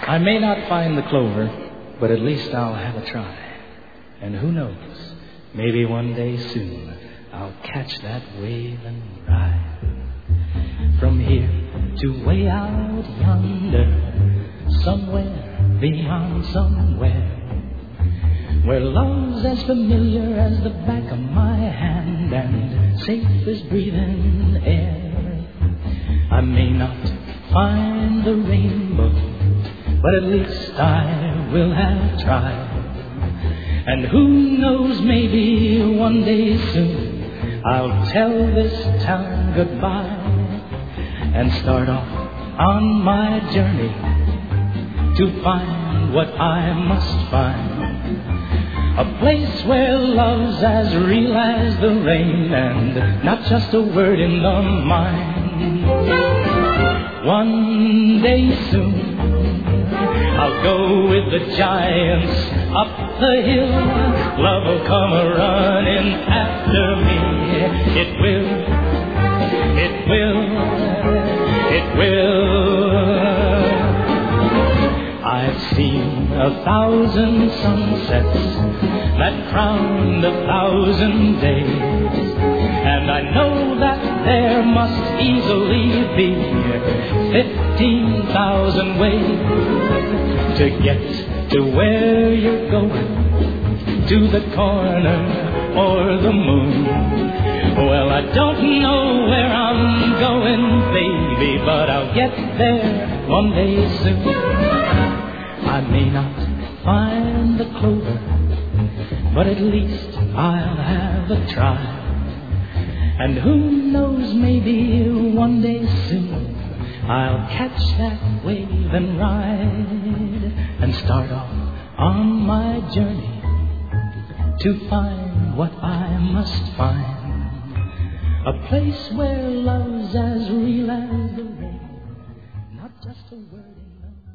I may not find the clover, but at least I'll have a try. And who knows, maybe one day soon I'll catch that wave and ride. From here to way out yonder, somewhere beyond somewhere, where love's as familiar as the back of my hand and safe as breathing air. I may not find the rainbow, but at least I will have tried. And who knows, maybe one day soon I'll tell this town goodbye and start off on my journey to find what I must find. A place where love's as real as the rain and not just a word in the mind. One day soon I'll go with the giants up the hill. Love will come a-running after me. It will, it will, it will. I've seen 1,000 sunsets that crowned 1,000 days, and I know that there must easily be 15,000 ways to get to where you're going, to the corner or the moon. Well, I don't know where I'm going, baby, but I'll get there one day soon. I may not find the clover, but at least I'll have a try. And who knows, maybe one day soon I'll catch that wave and ride and start off on my journey to find what I must find. A place where love's as real as the rain, not just a word in the